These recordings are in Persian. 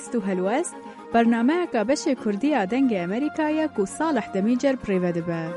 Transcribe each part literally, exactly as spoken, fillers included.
هست و هلوست برنامه که بش کردی آدنگ امریکایی که صالح دمیجر پریوده به.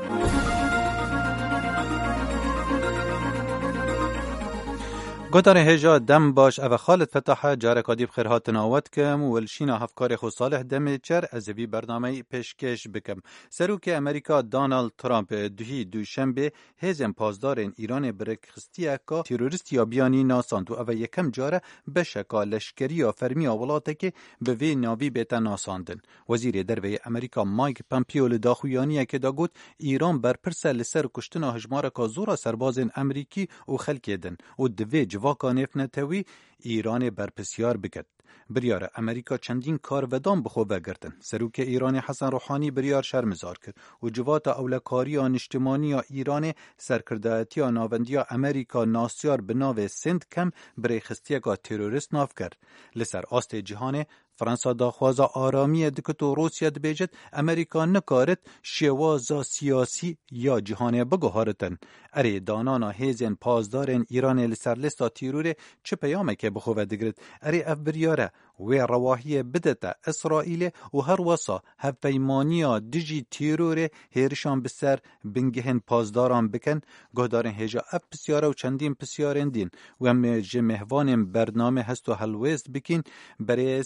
گودار هجا دم باش او خالد فتاحه جاره کادیب خیرهات ناوت کم و الشینا هفکار خو صالح دمیجر از وی برنامه پیشکش بکم. سروک امریکا دونالد ترامپ دوهی دوشنبه هزم پازدارن ایران برکخستیه که تروریستی یا بیانی ناساند و او یکم جاره بشکا لشکری یا فرمی آولاته که به وی ناوی بیتا ناساندن. وزیر دروی امریکا مایک پامپیو لداخویانیه که دا گوت ایران بر پرسه لسر کشتنا هجماره که زورا سربازن امریکی و خلکیدن و دوی جواکا نفنتوی ایران برپسیار بکد. بریار امریکا چندین کار ودان بخو بگردن. سروک ایران حسن روحانی بریار شرمزار کرد و جوات اولکاری آن اجتماعی ایران سرکردایتی آن ناوندی امریکا ناسیار بناو سند کم برای خستیه که تروریست ناف کرد. لسر آست جهان فرانسا داخوازا آرامی دکت و روسیه دبیجد امریکا نکارد شوازا سیاسی یا جهانی بگوهارتن. اره دانانا هیزن پازدارن ایران لسر لستا تیروره چه پیامه که بخواه دگرد. اره اف بریاره و رواهی بدتا اسرائیل و هر وصا هفیمانیا دیجی تیروره هیرشان بسر بنگهن پازداران بکن گهدارن هجا اف پسیاره و چندین پسیارن دین و هم جمهوان برنامه هست و حلویست بکن برای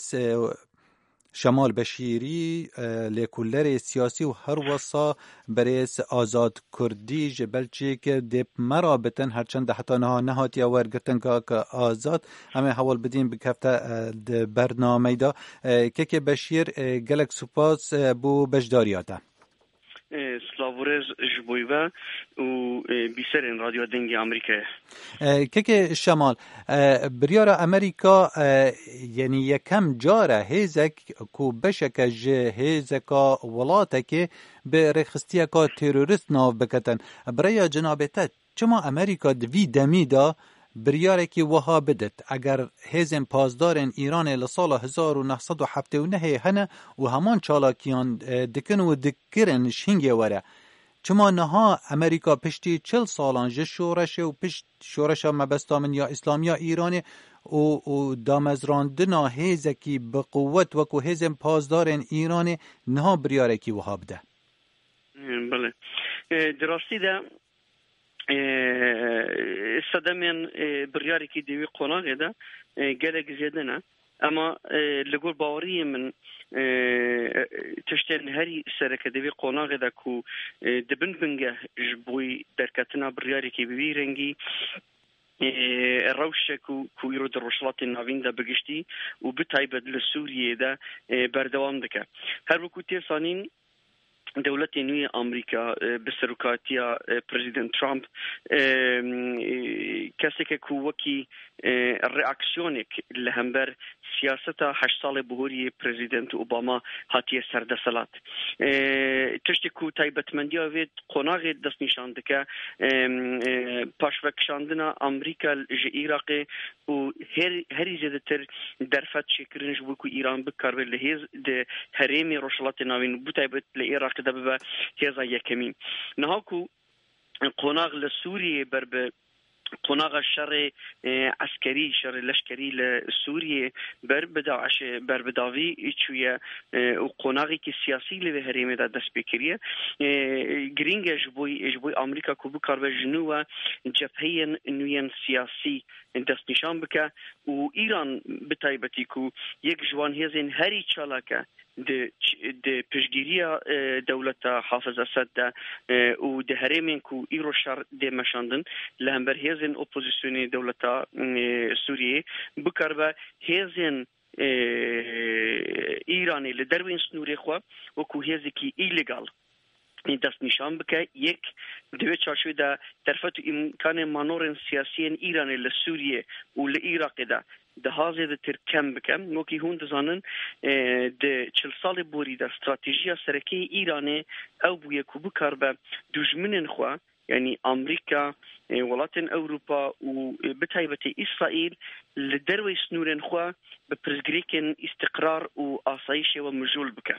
شمال بشیری لیکولر سیاسی و هر وصا برای آزاد کردی جبلچی که دیپ مرابطن هرچند حتی نه نهاتی ورگتن که آزاد همه حوال بدین بکفته برنامه دا که که بشیر گلک سپاس بو بجداریاته سلاورز جبویوه و بیسرین رادیو دنگی امریکا که که شمال بریار امریکا یعنی یکم جاره هیزک کو بشک جه هیزکا ولاته که به رخصتیه که تروریست ناو بکتن برای جنابته چما امریکا دوی دمی دا بریاره که وها بدت اگر هزم پازدارن ایران لسال هزار و نهصد و هفتاد و نه هنه و همان چالاکیان دکن و دکرن شنگه وره چما نها امریکا پشتی چل سالان جه شورشه و پشت شورشه مبستامن یا اسلامی یا ایرانی و, و دامزراندنا هزکی بقوت وکو هزم پازدارن ایرانی نها بریاره که وها بده. بله دراستی ده استدامن بریاری که دیوی قناغه ده گلک زیاده نه اما لگور باوری من تشتن هری سرکه دیوی قناغه ده کو دبن بنگه جبوی درکتنا بریاری که ببی رنگی روشه کو کو یرو در رشلات ناوین ده بگشتی و بتایبد لسوریه ده بردوام دکه هر وکو تیسانین دولت نوی آمریکا بسروکاتیا پرزیدنت ترامپ کسی که کوکی ریاکشنیک لهمبر سیاست هشت سال بهوری پرزیدنت اوباما هاتی سردسلات تشتی کو تایبتمندی آوید قناغ دست نشانده که پاشوکشاندنا آمریکا عراق و هر هری زیاده تر درفت شکرنش بو کو ایران بکار به لحیز ده هرمی روشلات ناوین بو تایبت لعراق ده ببا هزا یکمین نها کو قناغ لسوریه بر به قناغ الشر عسكري شر لشكري لسوريا برب داعش برب داوي شويه وقناغي كي سياسي له هريمه دا دسبيكريه جرينج جبوي جبوي امريكا كوبو كارب جنوا جبهيا نوين سياسي دست نشان بك وايران بتايبتي كو يك جوان هزين هري چالاكه د د پشگیری دولت حافظ اسد و د هرمن کو ایرو شر د مشاندن لهمبر هزن اپوزیسیونی دولت سوریه بکربه هزن ایرانی لدروین سنوری خو و کو هزکی ایلیگال دست نشان بکه یک دوی چارچوی ده طرفت امکان مانورن سیاسیین ایرانی لسوریه و لعراق ده ده هازه ده ترکم بکم نوکی هون دزانن ده چل سال بوری ده استراتیجی سرکی ایرانی او بویه کو بکار به دجمنن خوا یعنی امریکا ولات اوروبا و بتایبت اسرائیل لدروي سنورن خوا بپرزگریکن استقرار و آسایش و مجول بکه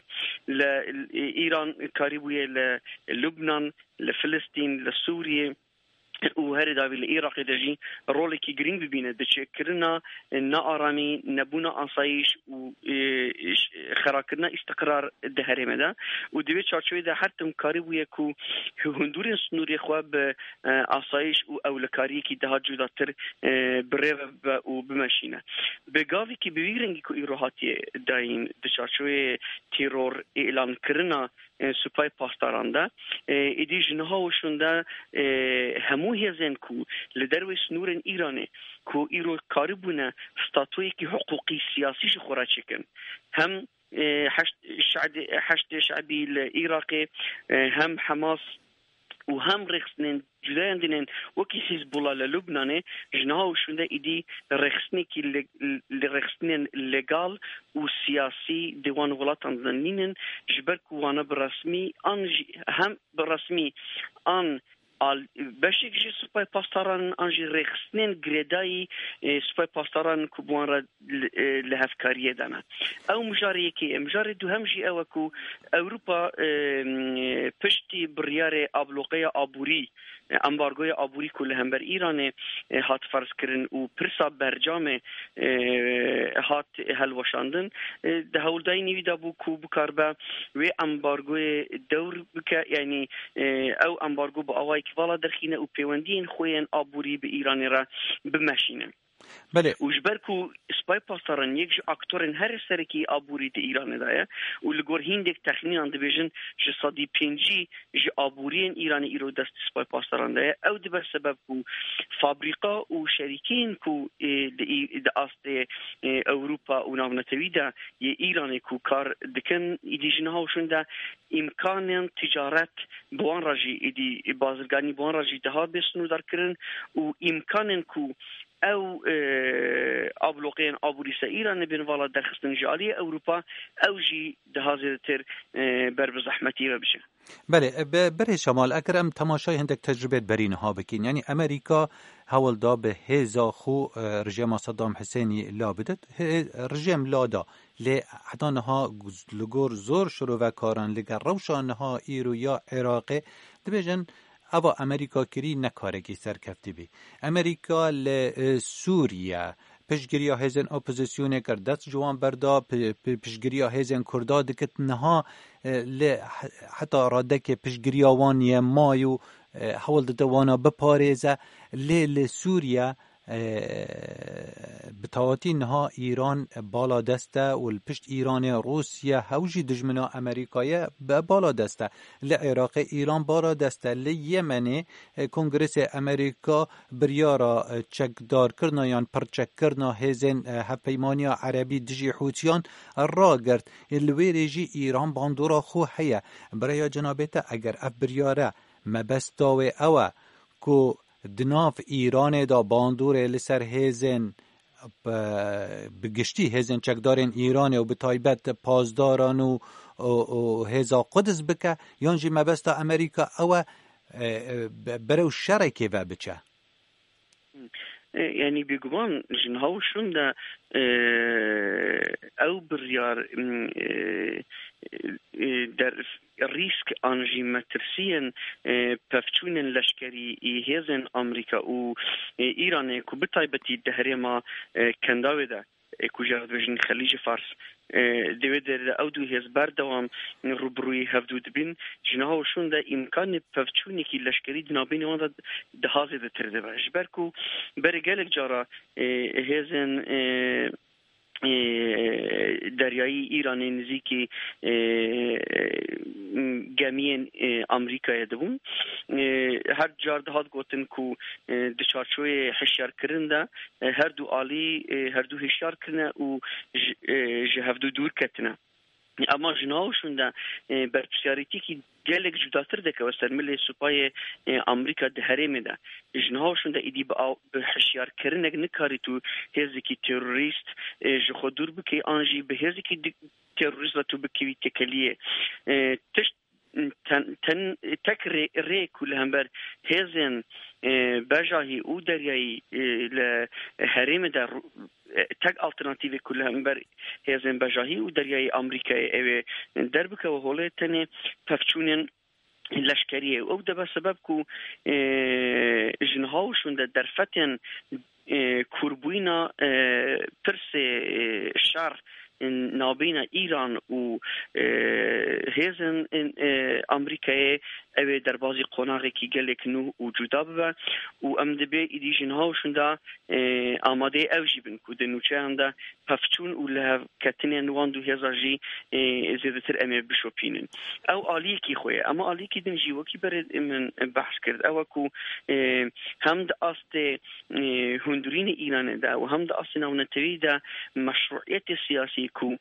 لإيران کاریبویه للبنان لفلسطین لسوریه و هر داوی العراق دجی رولی کی گرین ببینه دچکرنا ناآرامی نبونا آسایش و خراکرنا استقرار ده هرمه ده و دوی چارچوی ده حتی کاری بویه کو هندور سنوری خواب آسایش و اولکاری کی ده جداتر بره و بمشینه بگاوی کی بویرنگی کو ایروهاتی داین دچارچوی ترور اعلان کرنا سپای پاسدارانده ایدی جنها وشونده همو هزن کو لدروی سنورن ایرانه کو ایرو کاربونه ستاتوی کی حقوقی سیاسی خورا چکن هم حشد حشد شعبی العراقي هم حماس وهم رخصنين جداً دينين وكي حزب الله للبنان جناو شونده إيدي رخصني كي لرخصنين ليغال وسياسي ديوان ولاتان زنينين جبرك وانا برسمي ان هم برسمي ان al beşik ji supay pastaran anji rexsnen gredai supay pastaran ku buanra le hafkariye dana ew mijariye ki mijari du hem ji ew ku Avrupa piştî biryarê abloqeya abûrî امبارگوی آبوری کل هم بر ایران هات فرض کردن و پرسا برجام هات هلوشاندن ده هولدای نیوی دا بو کو بکاربه و امبارگوی دور بکه یعنی او امبارگو با آوای کوالا درخینه و پیوندین خوین آبوری به ایران را بمشینه بله وجبركو سباي باستران يك اكتورن هر سركي ابوري دي ايران دايا ولغور هيندك تخنين اند ديفيجن ج صدي بينجي ج ابورين ايران ايرو دست سباي باستران دايا او دي بسبب كو فابريكا وشركين كو دي است اوروبا ونافنتويدا ي ايران كو كار دكن يديجنها وشندا امكان تجارت بوان راجي دي بازرگاني بوان راجي ده بسنو دركرن و امكان كو او ابلوقين ابوريس ايران بين والا درخستن جاليه اوروبا او جي دهازتر بر بزحمتي بشه. بله بره شمال اکرم تماشای هندک تجربه برینها بکین یعنی امریکا حول دا به هزا خو رژیم صدام حسینی لا بدت رژیم لا دا لی حتی نها لگور زور شروع و کاران لگر روشانها ایرو یا عراقه دبیجن اوا امریکا کری نکارگی سرکفتی بی امریکا ل سوریا پشگیریا هزن اپوزیسیون کردست جوان بردا پشگیریا هزن کردا دکت نها ل حتی راده که پشگیریا وانی مایو حول دوانا بپاریزه ل سوریا بتواتی نها ایران بالا دسته و الپشت ایران روسیه هوجی دجمنا امریکایه بالا دسته لعراق ایران بالا دسته لیمن کنگرس امریکا بریارا چکدار کرنا یان پرچک کرنا هزن هفیمانیا عربی دجی حوتیان را گرد الویرجی ایران باندورا خو حیه برای جنابیتا اگر اف بریاره مبستاوه اوه کو دناف ایران دا باندور لسر هزن بگشتی هزن چکدارن ایران و به تایبت پازداران و هزا قدس بکه یانجی مبستا امریکا او برو شرکه و بچه يعني بيجوان جنهاو شون ده او بريار در ريسك انجي مترسيا بفتشون لشكري هيزن امريكا و ايران كو بتايبتي دهريما كنداوي ده كو جرد بجن خليج فارس دوی در او دو هزبر دوام روبروی هفدود بین جنها وشون ده امکان پفچونی که لشکری دنابین وان ده دهازه ده ترده برش برکو برگلک جارا هزن دریایی ایران نزدیکی گمین امریکا دبون هر جار دهات گوتن کو دچارچوی هشیار کرنده هر دو عالی هر دو هشیار کرنه و جهفدو دور کتنه اما جناوشون ده برپسیاریتی که گلک جداتر ده که وستر ملی سپای امریکا ده هرمه ده جناوشون ده ایدی به حشیار کرنگ نکاری تو هزی که تروریست جخو دور بکی آنجی به هزی که تروریست و تو بکی تکلیه تشت تن تن تک ری, ری کل هم بر هزن بجاهی او دریایی لحرم در تک آلترناتیو کل هم بر هزن بجاهی او دریایی امریکای اوه دربکه و هوله تنه پفچونن لشکریه او ده به سبب کو جنهاوشون ده درفتن کوربوینا پرس شر نابین ایران و هیزن امریکای اوه در بازی قناغی که گلک نو و جدا ببه و ام دبی ایدیجن هاوشون دا آماده اوجی بن که دنوچه هم دا پفتون و له کتنی نوان دو هزار جی زیده تر امه بشوپینن او آلیه کی خواه اما آلیه کی دن جیوکی برد من بحث کرد او که هم دا است هندورین ایران دا و هم دا است نونتوی دا مشروعیت سیاسی کو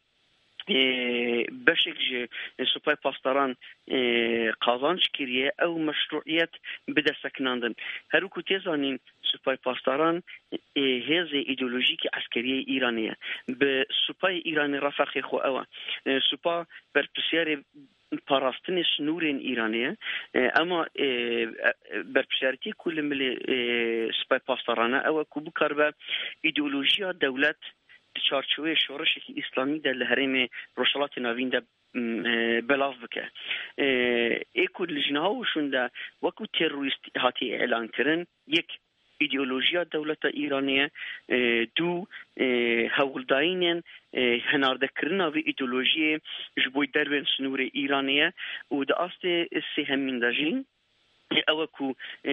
بشک سپای پاسداران قازانج کریه او مشروعیت بده سکناندن هرو که تیزانین سپای پاسداران هیز ایدئولوژیک عسکری ایرانیه به سپای ایران رفقی خو اوه سپا بر پسیار پاراستن سنورین ایرانیه اما برپسیارتی کل ملی سپای پاسدارانه اوه که بکار به ایدئولوژیا دولت چارچوبه شورش اسلامی در حرم روشلات ناوین ده بلاف بکه ایکود لجنه وشون ده وکو تروریست هاتی اعلان کرن یک ایدئولوژیا دولت ایرانیه دو هولداینن هنارده کرنا و ایدئولوژی جبوی دربن سنور ایرانیه و ده است سهمین داجین او کو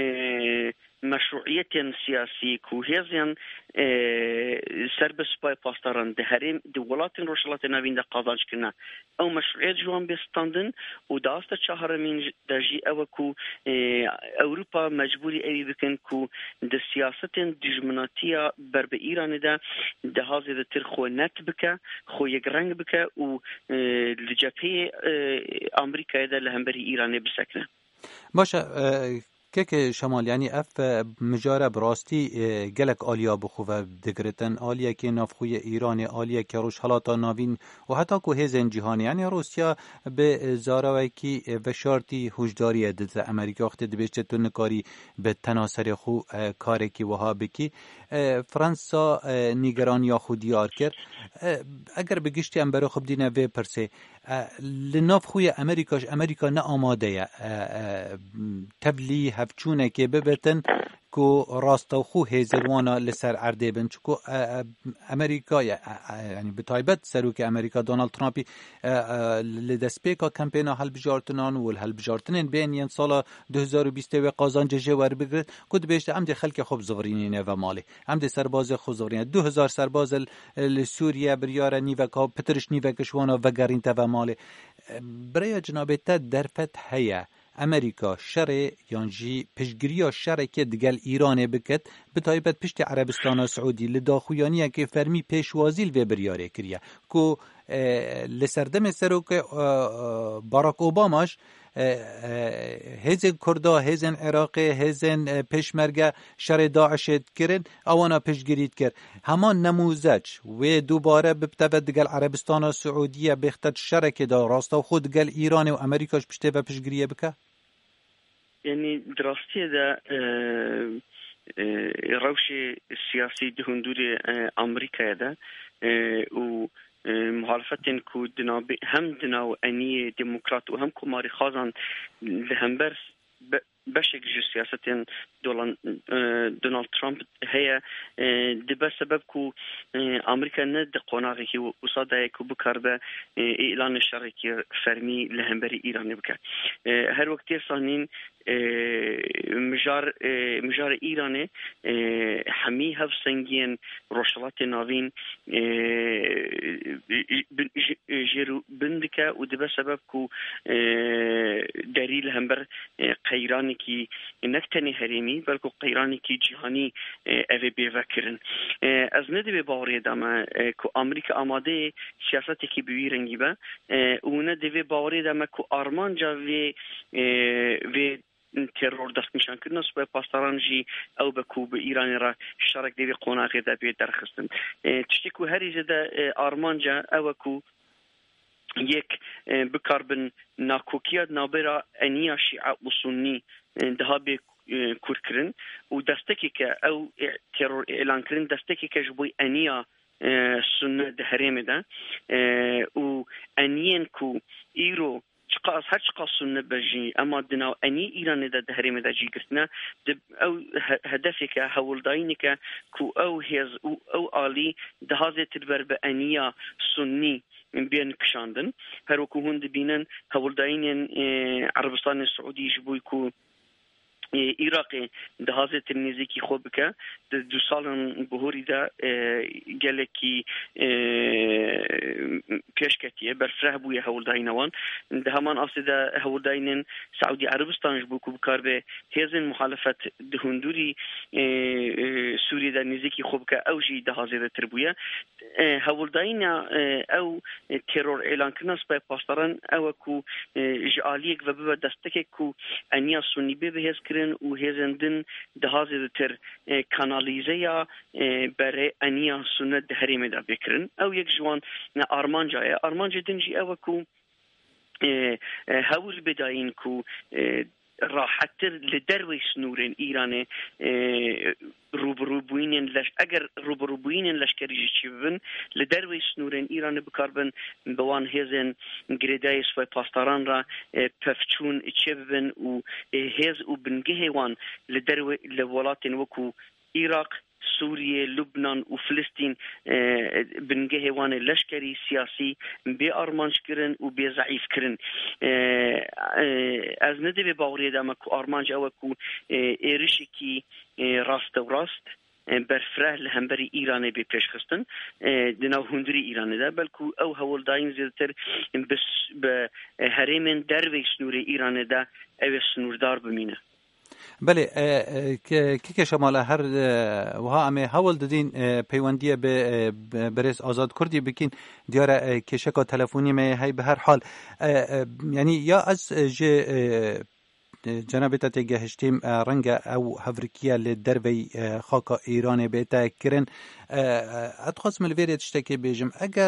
مشروعیت سیاسی کو هیزن سرب سپای پاسداران ده هرم ده ولات روشلات ناوین ده قازانج کرنا او مشروعیت جوان بستاندن و داست چهارمین دجی او کو اوروپا مجبوری اوی بکن کو ده سیاست دجمناتیا بر به ایران ده ده هازی ده تر خو نت بکه خو یک رنگ بکه و لجبهه امریکا ده لهمبری ایران بسکنه باشه که شمال یعنی اف مجاره براستی گلک آلیا بخواه دگرتن آلیا که نافخوی ایران آلیا که روش حالاتا ناوین و حتی که هزین جهانی یعنی روسیا به زاروی که و شارتی هجداری دت امریکا وقت دبیشت تنکاری به تناصر خو کاری که وها بکی فرانسا نیگران یا خودیار کرد اگر بگشتی ام برای خب دینه وی پرسه لناف خوی امریکاش امریکا نه آماده تبلی هفچونه که ببتن کو راستو خو هزروانا لسر عرده بن چکو امریکا یعنی به تایبت سروک امریکا دونالد ترامپی لدسپیکا کمپینا هل بجارتنان و هل بجارتنن بین ین سال دو هزار و بیست و قازان جوار بگرد کد بهشت عمد خلق خوب زورینه و مالی عمد سرباز خو زورینه دو هزار سرباز لسوریه بریار نیوکا پترش نیوکشوانا و گرینته و مالی برای جنابتا درفت هیا امریکا شر یانجی پشگیری شر که دگل ایران بکت به تایبت پشت عربستان سعودی لداخویانی که فرمی پیشوازی و بریاره کریه کو لسردم سروک باراک اوباماش هزن کردا هزن عراق هزن پشمرگه شر داعش کرن اوانا پشگیریت کرد همان نموزج و دوباره ببتود دگل عربستان سعودیه بختت شرک دا راستا خود دگل ایران و امریکاش پشته و پشگیریه بکه یعنی دراستی دا روش سیاسی دهندور امریکا دا و مخالفتن کو دناب هم دناو انی دموکرات و هم کماری خازن لهمبر بشک جو سیاستن دونالد ترامپ هيا دبا سبب کو امریکا نه د قوناغي کی وصاده کو بکرده اعلان شرکی فرمی لهمبری ایران بک هر وقت سانین مجار مجار ایران حمی هف سنگین روشلات ناوین جرو بندکه و دبا سبب کو دلیل همبر قیرانی کی نکتنی حریمی بلکه قیرانی کی جهانی اوی بیوکرن از نده به باوری دامه که امریکا آماده سیاستی که بوی رنگی با و نده به باوری دامه که آرمان جا و و ترور دست نشان کردن سپاه پاسداران جی او بکو به ایران را شرک دیوی قوناغی دا بید درخستن تشتی که هری زده آرمان جا او کو یک بکاربن ناکوکیاد نابرا انیا شیعه و سنی ده به کور کرن و دستکی که او ترور اعلان کرن دستکی که جبوی انیا سنت ده حریم ده و انین کو ایرو چقاس هر چقاس سنة بجي أما دنا أني إيران دا دهريم دا جي قرتنا أو هدفك هولداينك كو أو هيز أو, أو آلي دهازة تدبر بأنيا سني من بين كشاندن هروكو هند بينن هولداين عربستان السعودي جبوي كو عراقي دهازة النزيكي خوبك دو سالن بهوري دا جالكي كشكتية برفره بويا هولداينوان دهمان أصدا هولداينن سعودي عربستان جبوكو بكاربه هزن مخالفة دهندوري سوريا دا نزيكي خوبك أو جي دهازة دا تربويا هولداينا أو تيرور إعلان كناس باي باستران أو كو جعاليك وببا دستكك كو أنيا سني ببهز كرن و هزندن دهازه تر کانالیزه برای انیا سنت دهریم دا بکرن او یک جوان آرمانجا آرمانجا دنجی او کو هول بداین کو راحتر لدروي سنورين إيران روبروبوين لش أجر روبروبوين لشكري جيبن لدروي سنورين إيران بكاربن بوان هزن جريدايس و باستران را بفتشون جيبن و هز و بنجه وان لدروي لولات وكو عراق سوريا لبنان وفلسطين بنجه وان لشكري سياسي بأرمانش كرن وبضعيف كرن از ندبي باوري دامك أرمانج أوكو إيرشكي راست وراست برفره لهمبري إيراني بپیش خستن دناو هندري إيراني ده بلکو او هول داين زیادتر بس به هرمن دروي سنور إيراني ده او سنوردار بمینه. بله که شمال هر وها امه حول دادین پیوندیه به برس آزاد کردی بکین دیاره کشکا تلفونی می هی به هر حال یعنی یا از جه جنابتا تگهشتیم رنگ او هفرکیه لدروی خاکا ایران بیتا کرن ادخواست ملویره تشتکی بیجم اگر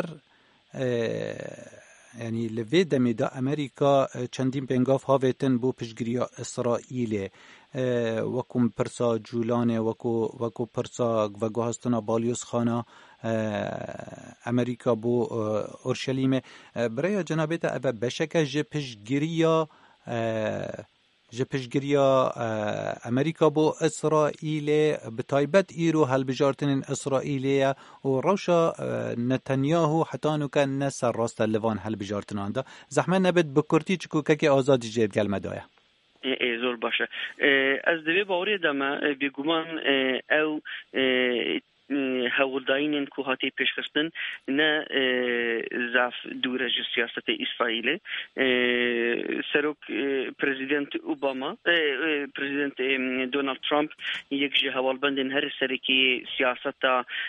یعنی لوی دمی دا امریکا چندین پنگاف هاویتن بو پشگریا اسرائیل وکم پرسا جولانه وکو وکو پرسا و گوهستنا بالیوس خانه امریکا بو اورشلیم برای جنابتا او بشکه جه پشگریا جه پشگریا امریکا بو اسرائیل به تایبت ایرو هل بجارتن اسرائیلیه و روشا نتانیاهو حتی نو کن نسر راست لوان هل بجارتن آنده زحمه نبید بکرتی چکو که آزادی جید گل مدایه ای زور باشه از دوی باوری دمه بگومان او هولداینن که هاتی پیش خستن نه ضعف دورج سیاست اسرائیل سروک پرزیدنت اوباما پرزیدنت دونالد ترامپ یک جه هوالبندن هر سرکی سیاست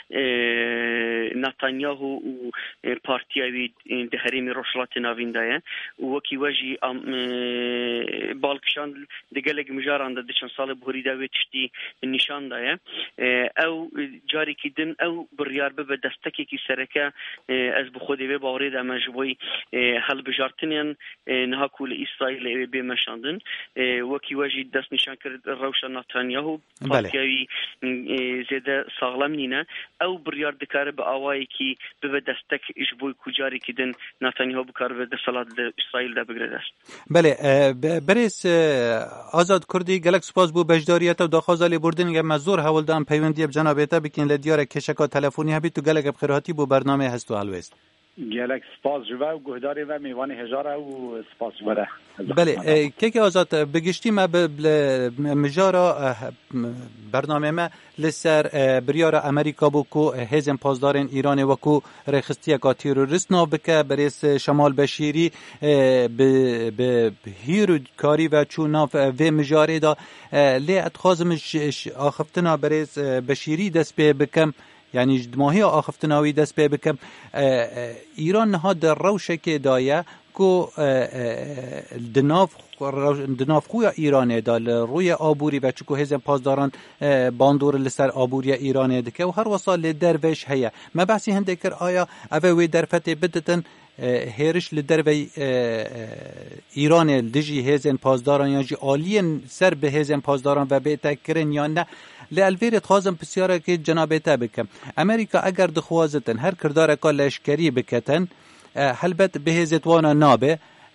نتانیاهو و پارتیاوی دهریم روشلات ناویندایه و کی وجی بالکشان دگلگ مجاران ده چند سال بهری داوی تشتی نشان دایه او جاری کدن او بریار به دستکی کی سرکه از بخودی به باورید اما جوی حل بجارتنین نه کول اسرائیل به مشاندن و کی وجی دست نشان کرد روشن نتانیاهو پارتیاوی زیاده ساغلم نینه او بریار دکاره به آوایی کی به دستک جوی کجاری کدن نتانیاهو بکار به دستلات اسرائیل ده بگرد است. بله برس آزاد کردی گلک سپاس بو بجداریت و داخازالی بردن گه مزور حولدان پیوندی بجنابیتا بکن لدیار کشکا تلفونی هبی تو گلک بخیراتی بو برنامه هستو الوست گلک سپاس جوا و گهداری و میوان هزاره و سپاس وره. بله که که آزاد بگشتی ما مجارا برنامه ما لسر بریار امریکا بو کو هزم پاسدارن ایران و کو رخصتی کا تروریست نو بک برس شمال بشیری به هیرو کاری و چونا و مجاری دا لی اتخاذم آخفتنا برس بشیری دست به بکم یعنی ماهی آخفتناوی دست به بکم ایران ها در روشک دایه کو دناف دناف خویا ایرانه دال روی آبوری و چکو هزم پاسداران باندور لسر آبوری ایرانه دکه و هر وصال درویش هیا ما بحثی هنده کر آیا اوه درفت بدتن هیرش لدروی ایران دجی هزن پاسداران یا جی آلین سر به هزن پاسداران و بیتکرن یا نه لالویرت خازم بسیاره که جنابتا بکم امریکا اگر دخوازتن هر کردار که لشکری بکتن حلبت به هزتوانا نابه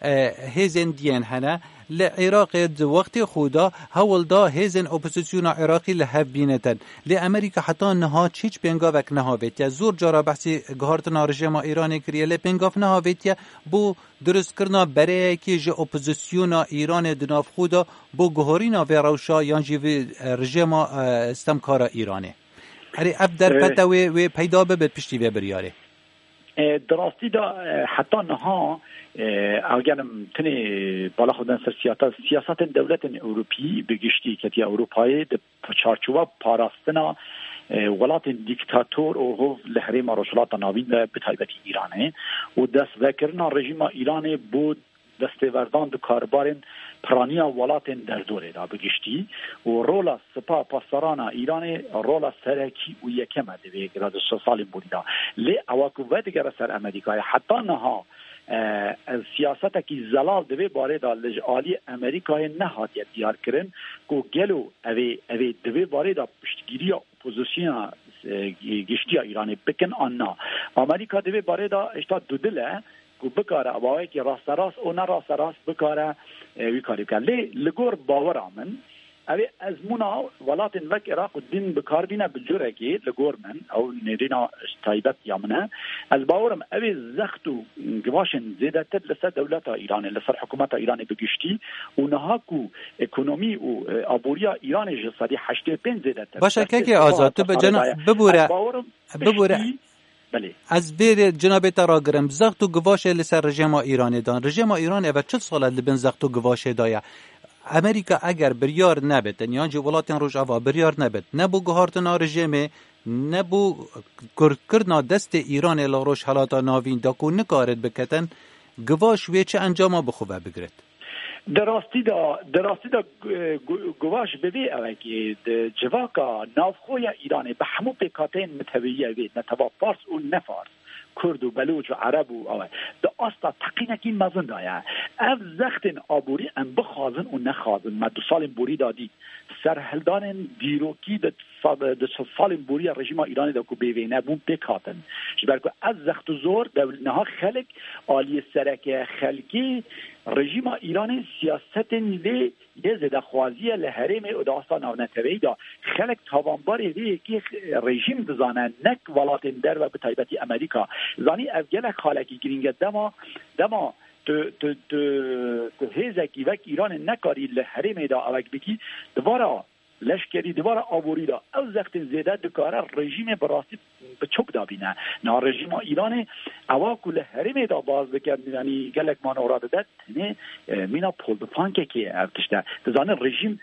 هزن دین هنه لعراق وقت خودا هول دا هزن اپوزیسیون عراقی لحف بینتن لامریکا حتی نها چیچ پنگاوک نهاویت یا زور جارا بحثی گهارتنا رژیم ایران کریه لپنگاف نهاویت یا بو درست کرنا برای که جه اپوزیسیون ایران دناف خودا بو گهارینا و روشا یا جه رژیم استمکار ایرانه اری اف در فتوی و پیدا ببید پشتی و بریاره دراستی دا حتی نها اگرم تنی بالا خودن سر سیاست سیاست دولت اروپی بگشتی که اروپایی د چارچوب پاراستنا ولات دیکتاتور او هو لحریم روشلات ناوین به تایبتی ایرانه و دست ذکرنا رژیم ایران بود دستوردان د کاربارن پرانیا ولاتن در دوره دا بگشتی و رولا سپا پاسارانا ایران رولا سرکی و یکم دوی گراد سالیم بودا لی اواکو و دیگر سر امریکای حتی نها سیاست کی زلال دوی باره دا لجالی امریکای نهادیت دیار کرن کو گلو اوی اوی دوی باره دا پشتگیری اپوزیسیون گشتی ایران بکن آننا امریکا دوی باره دا اشتا دودله کو بکاره اوای کی راست راست او نه راست راست بکاره وی کاری کن لی لگور باور آمن اوی از منا ولات وک عراق الدین بکار بینا بجوره کی لگور من او نیرینا تایبت یامنه از باورم اوی زختو گواشن زیده تر لسر دولت ایران لسر حکومت ایران بگشتی و نها کو اکونومی و آبوریا ایران جسدی هشتاد و پنج زیده تر باشه که آزاد تو به جنا ببوره ببوره بله از بیر جناب تراگرم زختو گواشه لسر رژیم ایران دان رژیم ایران اوه چل ساله لبن زختو گواشه دایا امریکا اگر بریار نبت یعنی جو ولاتن روجاوا بریار نبت نبو گهارتنا رژیم نبو کرکرنا دست ایران لاروش حالاتا ناوین داکو نکارد بکتن گواش وی چه انجاما بخوبه بگرد دراستی دا دراستی دا گواش ببی اوه که جواکا نافخوی ایران به همو پیکاتین متویه وید نتوا فارس و نفارس کرد و بلوچ و عرب و اوه دا استا تقینکی مزن دایا اف زختن آبوری ام بخازن و نخازن ما دو سال بوری دادی سرهلدان دیروکی دا سال بوری رژیم ایرانی دا که بیوینه بون پیکاتن جبرکو از زخت و زور دولنها خلق آلی سرک خلقی رژیم ایرانی سیاست لی یه زده خوازی لحرم و داستا ناونتوی دا خلق تاوانباری وی که رژیم دزانه نک ولات در و بطایبتی امریکا زانی افگل خالکی گرینگ دما دما تو تو تو تو هزکی وک ایران نکاری لحرم دا اوک بکی دوارا لشکری دوباره آبوری دا او زخت زیده دکاره رژیم براستی به چوب دا بینه نا رژیم ایران اوا کل حرم دا باز بکرد یعنی گلک مان اوراده داد نه مینا پول بفانکه که ارتشته دزانه رژیم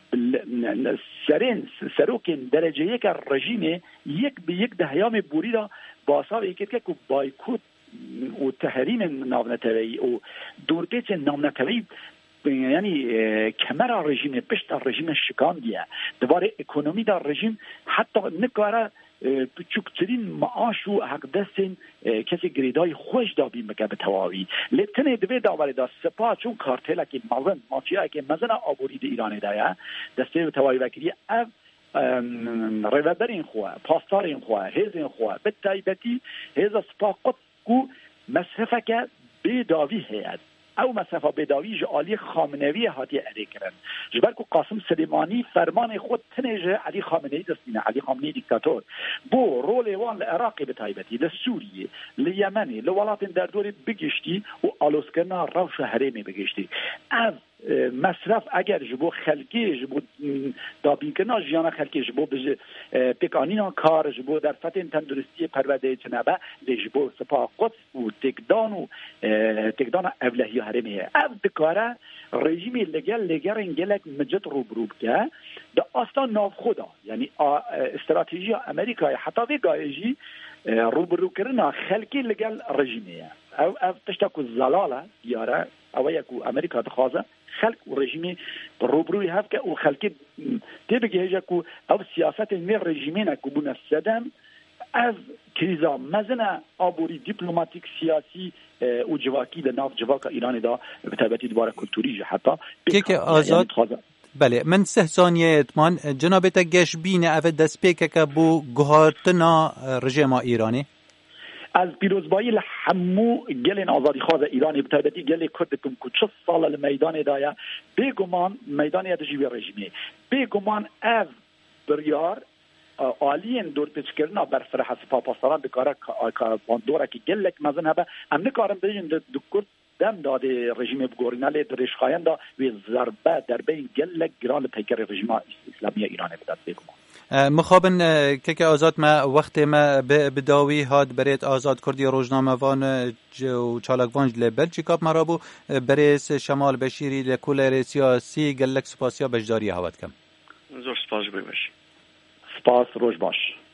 سرین سروکن درجه یک رژیم یک به یک دهیام بوری دا باسا یکی که بایکوت و تحریم نامنتوی و دورپیچ نامنتوی یعنی کمر رژیم پشت رژیم شکاندیه دوباره اکونومی در رژیم حتی نکاره چوکترین معاش و حق دستین کسی گریدای خوش دابی مگه به تواوی لیتنه دوی داوری دا سپا چون کارتیلا که مزن ماچیه که مزن آبوری دی ایرانی دایه دسته به تواوی وکریه اف رویبر این خواه پاستار این خواه هیز این خواه به تایبتی هیز سپا قد کو مصرفه که بیداوی هید او مسافه بداوی علی خامنه‌ای هاتی اری کردن جبر کو قاسم سلیمانی فرمان خود تنج علی خامنه‌ای دستینه علی خامنه‌ای دیکتاتور بو رول وان العراقی به تایبتی ل سوریه ل یمنی ل ولات در دور بگشتی و آلوسکنا روش حرمی بگشتی از مصرف اگر جبو خلقی جبو دابینکنا جیانا خلقی جبو بج پیکانینا کار جبو در فتن تندرستی پرورده جنبه جبو سپاه قدس و تکدان و تکدان اولهی حرمیه او دکاره رژیمی لگل لگر انگلک مجد روبروب که دا اصلا ناف خدا یعنی استراتژی امریکای حتی وی گایجی روبرو کرنا خلقی لگل رژیمیه او او تشتاکو زلاله یاره او یکو امریکا دخوازه خلق و رژیمی روبروی هفت که او خلقی تیبگی هجا که او سیاست می رژیمین که بونه سدم از کریزا مزن آبوری دیپلوماتیک سیاسی و جواکی در ناف جواک ایران دا به تبعیت دوباره کلتوری حتی که که آزاد بله من سه ثانیه اتمان جناب تا گش بینه او دست پیکه که بو گهارتنا رژیم ایرانی از پیروزبایی لحمو گلین آزادی خواز ایرانی بتایبتی گلی کرد کم که چه سال المیدان دایا بگمان میدان یادجی رژیمی بگمان از بریار آلین دور پیچ کردن بر فرح سپاه پاسداران دکاره باندورا که گلک مزن هبه ام نکارم بیشتر دکتر دم داده رژیم بگورینالی درش خواهند دا و ضربه در بین گلک گران پیکر رژیم اسلامی ایران بداد بگمان. مخابن که که آزاد ما وقت ما بداوی هاد برید آزاد کردی روزنامه وان و چالکوانج لبلژیکا مرابو بریس شمال بشیری لکولر سیاسی گلک سپاسیا بجداری هواد کم. زور سپاس بباش. سپاس روز باش.